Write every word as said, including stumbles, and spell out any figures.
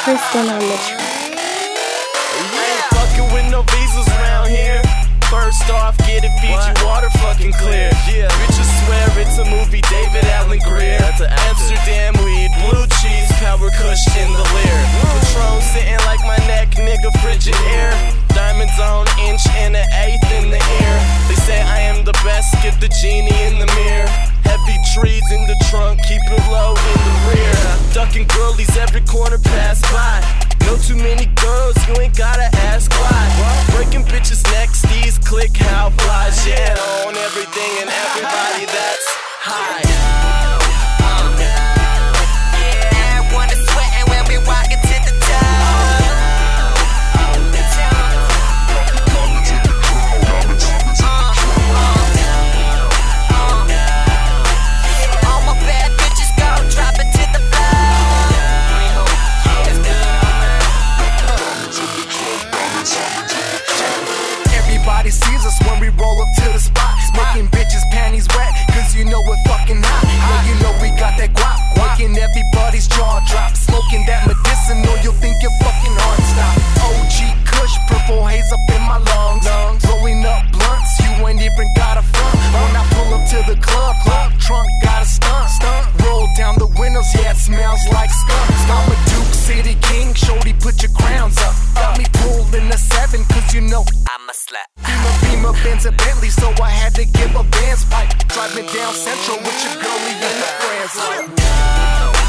Tristan on the track. I ain't fucking with no visas around here. First off, get it Fiji water fucking clear. Yeah. Bitches swear it's a movie, David Alan Greer. Amsterdam weed, blue cheese, power kush in the leer. Patron sitting like my neck, nigga, frigid air. Diamonds on inch and an eighth in the air. They say I am the best, give the genie in the mirror. Heavy trees in the trunk, keep it low in the rear. Ducking girlies every corner pass by. Know too many girls, you ain't gotta ask why. Breaking bitches' necks, these click how flies. Yeah, on everything and everybody that's high. Yeah, wanna sweat and when we walking to the Everybody sees us when we roll up to the spot, making bitches panties wet, cause you know we're fucking hot. Yeah, you know we got that guap, making everybody's jaw drop. Smoking that medicinal, you'll think your fucking heart stop. O G Kush, purple haze up in my lungs. Rolling up blunts, you ain't even got a front. When I pull up to the club, club trunk got a stunt. Roll down the windows, yeah, it smells like skunk. I'm a Duke City king, shorty, put your crowns up. Got me pulling a seven, cause you know I'm a slut. Beamer, Beamer, Benz, a Bentley, so I had to give a Vans pipe. Driving down Central with your girlie and her friends.